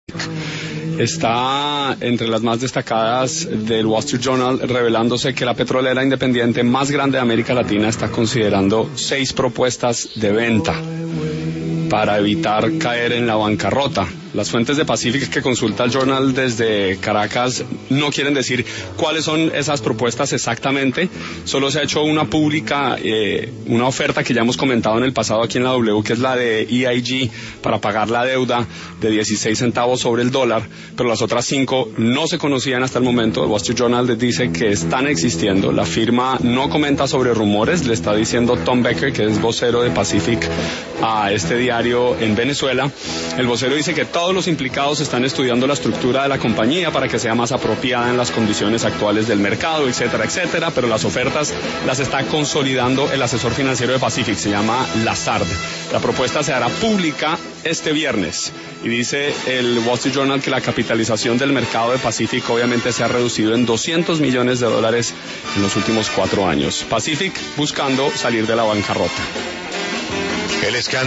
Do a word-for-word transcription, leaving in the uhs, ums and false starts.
está entre las más destacadas del Wall Street Journal, revelándose que la petrolera independiente más grande de América Latina está considerando seis propuestas de venta para evitar caer en la bancarrota. Las fuentes de Pacific que consulta el Journal desde Caracas no quieren decir cuáles son esas propuestas exactamente, solo se ha hecho una pública, eh, una oferta que ya hemos comentado en el pasado aquí en la W, que es la de E I G para pagar la deuda de dieciséis centavos sobre el dólar, pero las otras cinco no se conocían hasta el momento. El Wall Street Journal les dice que están existiendo, la firma no comenta sobre rumores, le está diciendo Tom Becker, que es vocero de Pacific, a este diario en Venezuela. El vocero dice que todos los implicados están estudiando la estructura de la compañía para que sea más apropiada en las condiciones actuales del mercado, etcétera, etcétera, pero las ofertas las está consolidando el asesor financiero de Pacific, se llama Lazard. La propuesta se hará pública este viernes y dice el Wall Street Journal que la capitalización del mercado de Pacific obviamente se ha reducido en doscientos millones de dólares en los últimos cuatro años. Pacific buscando salir de la bancarrota. El escándalo